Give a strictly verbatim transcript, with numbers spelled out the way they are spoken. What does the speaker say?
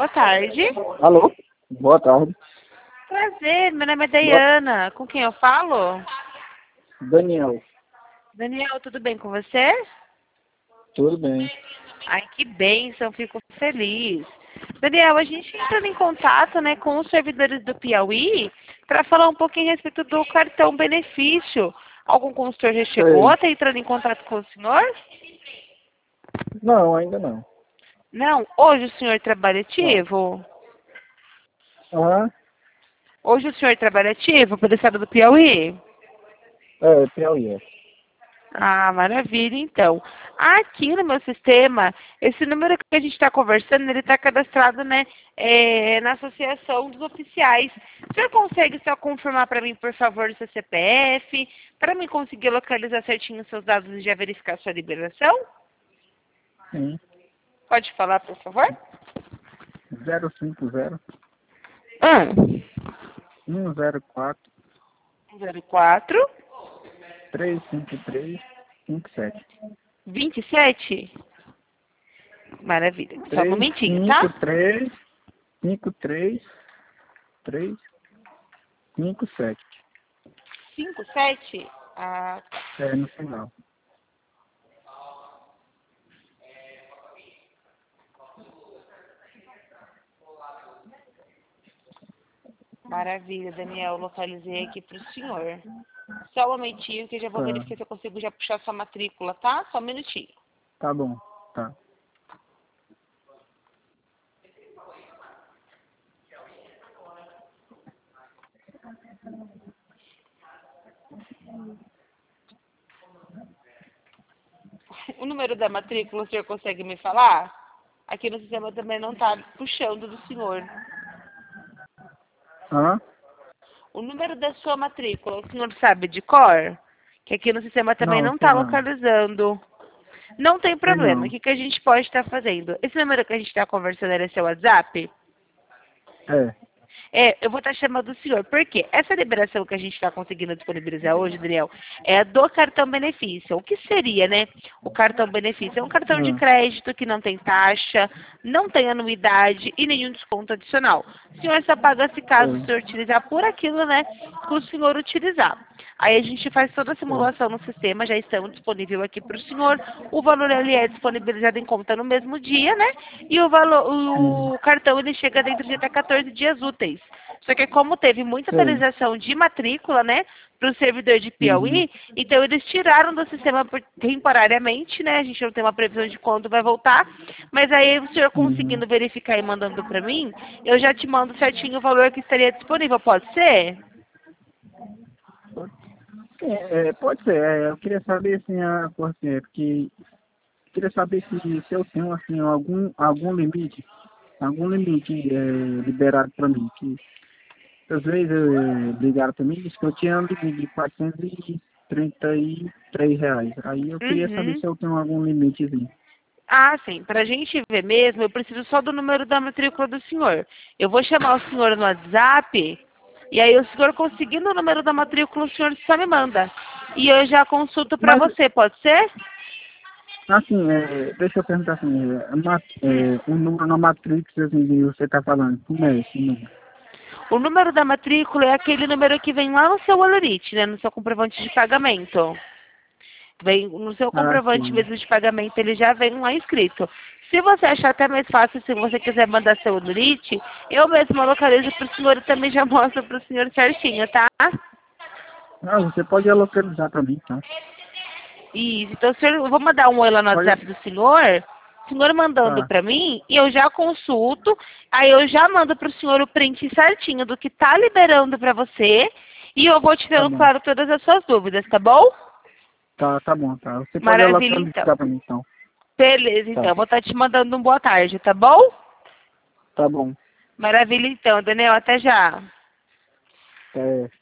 Boa tarde. Alô? Boa tarde. Prazer, meu nome é Boa... Dayana. Com quem eu falo? Daniel. Daniel, tudo bem com você? Tudo bem. Ai, que bênção, fico feliz. Daniel, a gente entrando em contato, né, com os servidores do Piauí para falar um pouquinho a respeito do cartão benefício. Algum consultor já chegou Sei. a estar entrando em contato com o senhor? Não, ainda não. Não, hoje o senhor trabalha Não. ativo? Ah, Hoje o senhor trabalha ativo pelo estado do Piauí? é, Piauí. É. Ah, maravilha, então. Aqui no meu sistema, esse número que a gente está conversando, ele está cadastrado, né, é, na Associação dos Oficiais. O senhor consegue só confirmar para mim, por favor, o seu C P F, para mim conseguir localizar certinho os seus dados e já verificar sua liberação? Sim. Pode falar, por favor? zero cinco zero um, um zero quatro zero quatro, três cinco três cinco sete. vinte e sete. Maravilha. Só um três momentinho, tá? cinco três cinco três três cinco sete. cinco sete? Ah, tá. É no final. Maravilha, Daniel. Localizei aqui para o senhor. Só um momentinho que eu já vou Tá. verificar se eu consigo já puxar sua matrícula, tá? Só um minutinho. Tá bom. Tá. O número da matrícula o senhor consegue me falar? Aqui no sistema também não está puxando do senhor. Ah, O número da sua matrícula, o senhor sabe de cor? Que aqui no sistema também não, não sei está não. localizando. Não tem Sei problema. O não. que, que a gente pode estar fazendo? Esse número que a gente está conversando era seu WhatsApp? É. É, eu vou estar chamando o senhor. Por quê? Essa liberação que a gente está conseguindo disponibilizar hoje, Daniel, é a do cartão benefício. O que seria, né? O cartão benefício é um cartão de Ah, crédito que não tem taxa, não tem anuidade e nenhum desconto adicional. O senhor só paga se caso o sei. senhor utilizar por aquilo, né, que o senhor utilizar. Aí a gente faz toda a Sei. simulação no sistema, já estamos disponível aqui para o senhor. O valor ele é disponibilizado em conta no mesmo dia, né? E o valor, Uhum. o cartão ele chega dentro de até quatorze dias úteis. Só que como teve muita Sei. atualização de matrícula, né, para o servidor de Uhum. Piauí, então eles tiraram do sistema por- temporariamente, né? A gente não tem uma previsão de quando vai voltar, mas aí o senhor Uhum. conseguindo verificar e mandando para mim, eu já te mando certinho o valor que estaria disponível, pode ser? É, é, pode ser, é, eu queria saber assim, a, assim, é, porque queria saber se, se eu tenho assim algum algum limite, algum limite é, liberado para mim. Que às vezes é, ligaram para mim e disse que eu tinha um limite de quatrocentos e trinta e três reais. Aí eu queria saber Uhum. se eu tenho algum limitezinho. Ah, sim. Para a gente ver mesmo, eu preciso só do número da matrícula do senhor. Eu vou chamar o senhor no WhatsApp, e aí o senhor conseguindo o número da matrícula, o senhor só me manda. E eu já consulto para Mas você, pode ser? assim, é, deixa eu perguntar assim, é, ma- Hum. é, o número na Matrix assim, que você está falando, como é esse número? O número da matrícula é aquele número que vem lá no seu Olerite, né? No seu comprovante de pagamento. Vem no seu Ah, comprovante sim. mesmo de pagamento, ele já vem lá escrito. Se você achar até mais fácil, se você quiser mandar seu Olerite, eu mesma localizo para o senhor e também já mostro para o senhor certinho, tá? Ah, você pode localizar para mim, então. Isso. Então, senhor, eu vou mandar um oi lá no Pode. WhatsApp do senhor. O senhor mandando Tá, para mim, e eu já consulto. Aí eu já mando para o senhor o print certinho do que tá liberando para você. E eu vou tá tirando, bom. claro, todas as suas dúvidas, tá bom? Tá, tá bom, tá. Você pode Maravilha, então. localizar pra mim, então. Beleza, então. Tá, Eu vou estar te mandando um boa tarde, tá bom? tá bom. Maravilha, então. Daniel, até já. É,